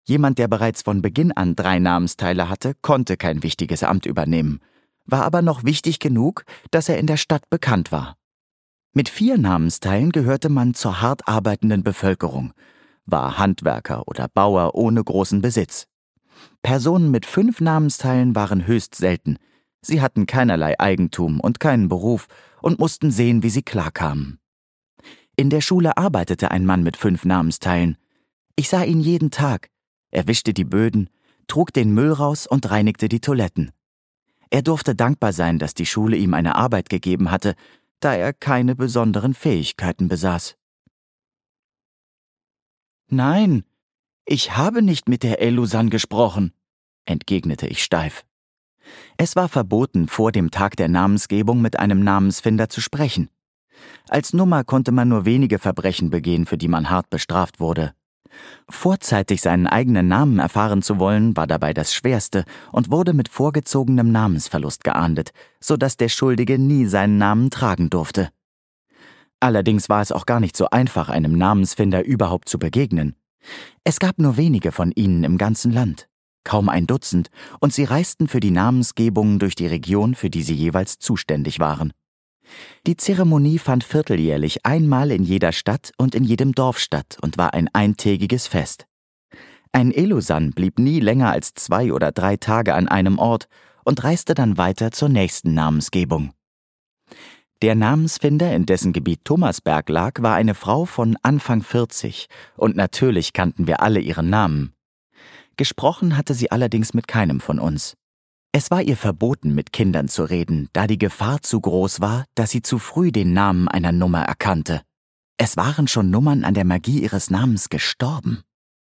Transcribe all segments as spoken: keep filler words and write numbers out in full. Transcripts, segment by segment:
Jemand, der bereits von Beginn an drei Namensteile hatte, konnte kein wichtiges Amt übernehmen, war aber noch wichtig genug, dass er in der Stadt bekannt war. Mit vier Namensteilen gehörte man zur hart arbeitenden Bevölkerung, war Handwerker oder Bauer ohne großen Besitz. Personen mit fünf Namensteilen waren höchst selten. Sie hatten keinerlei Eigentum und keinen Beruf und mussten sehen, wie sie klarkamen. In der Schule arbeitete ein Mann mit fünf Namensteilen. Ich sah ihn jeden Tag. Er wischte die Böden, trug den Müll raus und reinigte die Toiletten. Er durfte dankbar sein, dass die Schule ihm eine Arbeit gegeben hatte, da er keine besonderen Fähigkeiten besaß. »Nein, ich habe nicht mit der Elusan gesprochen«, entgegnete ich steif. Es war verboten, vor dem Tag der Namensgebung mit einem Namensfinder zu sprechen. Als Nummer konnte man nur wenige Verbrechen begehen, für die man hart bestraft wurde. Vorzeitig seinen eigenen Namen erfahren zu wollen, war dabei das Schwerste und wurde mit vorgezogenem Namensverlust geahndet, so dass der Schuldige nie seinen Namen tragen durfte. Allerdings war es auch gar nicht so einfach, einem Namensfinder überhaupt zu begegnen. Es gab nur wenige von ihnen im ganzen Land, kaum ein Dutzend, und sie reisten für die Namensgebungen durch die Region, für die sie jeweils zuständig waren. Die Zeremonie fand vierteljährlich einmal in jeder Stadt und in jedem Dorf statt und war ein eintägiges Fest. Ein Elusan blieb nie länger als zwei oder drei Tage an einem Ort und reiste dann weiter zur nächsten Namensgebung. Der Namensfinder, in dessen Gebiet Thomasberg lag, war eine Frau von Anfang vierzig, und natürlich kannten wir alle ihren Namen. Gesprochen hatte sie allerdings mit keinem von uns. Es war ihr verboten, mit Kindern zu reden, da die Gefahr zu groß war, dass sie zu früh den Namen einer Nummer erkannte. Es waren schon Nummern an der Magie ihres Namens gestorben.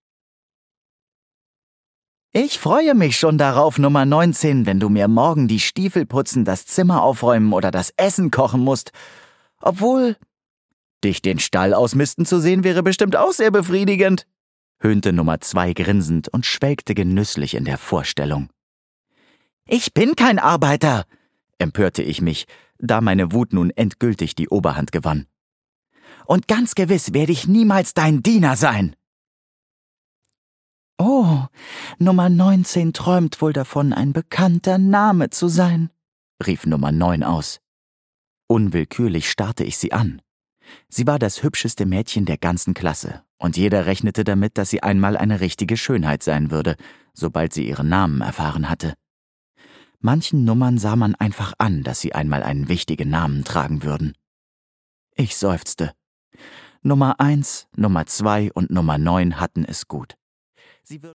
»Ich freue mich schon darauf, Nummer neunzehn, wenn du mir morgen die Stiefel putzen, das Zimmer aufräumen oder das Essen kochen musst. Obwohl, dich den Stall ausmisten zu sehen, wäre bestimmt auch sehr befriedigend«, höhnte Nummer zwei grinsend und schwelgte genüsslich in der Vorstellung. »Ich bin kein Arbeiter«, empörte ich mich, da meine Wut nun endgültig die Oberhand gewann. »Und ganz gewiss werde ich niemals dein Diener sein.« »Oh, Nummer neunzehn träumt wohl davon, ein bekannter Name zu sein«, rief Nummer neun aus. Unwillkürlich starrte ich sie an. Sie war das hübscheste Mädchen der ganzen Klasse, und jeder rechnete damit, dass sie einmal eine richtige Schönheit sein würde, sobald sie ihren Namen erfahren hatte. Manchen Nummern sah man einfach an, dass sie einmal einen wichtigen Namen tragen würden. Ich seufzte. Nummer eins, Nummer zwei und Nummer neun hatten es gut. Sie